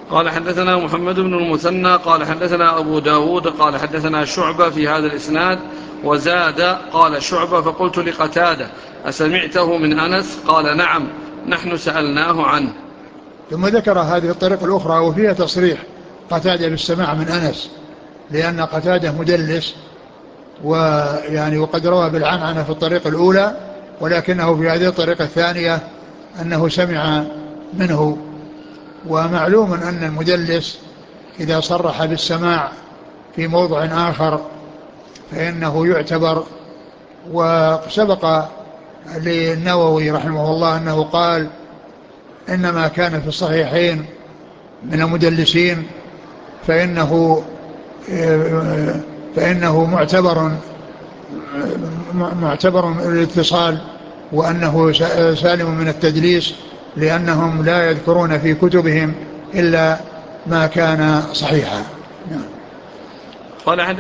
قال حدثنا محمد بن المثنى قال حدثنا أبو داود قال حدثنا شعبة في هذا الإسناد وزاد قال شعبة فقلت لقتادة أسمعته من أنس قال نعم نحن سألناه عنه. ثم ذكر هذه الطريق الأخرى وفيها تصريح قتادة بالسماع من أنس، لأن قتادة مدلس، ويعني وقد روى بالعنعنة في الطريق الأولى، ولكنه في هذه الطريقة الثانية أنه سمع منه. ومعلوم أن المدلس إذا صرح بالسماع في موضع آخر فإنه يعتبر. وسبق للنووي رحمه الله أنه قال إنما كان في الصحيحين من المدلسين فإنه معتبر الاتصال، وأنه سالم من التدليس، لأنهم لا يذكرون في كتبهم إلا ما كان صحيحا. قال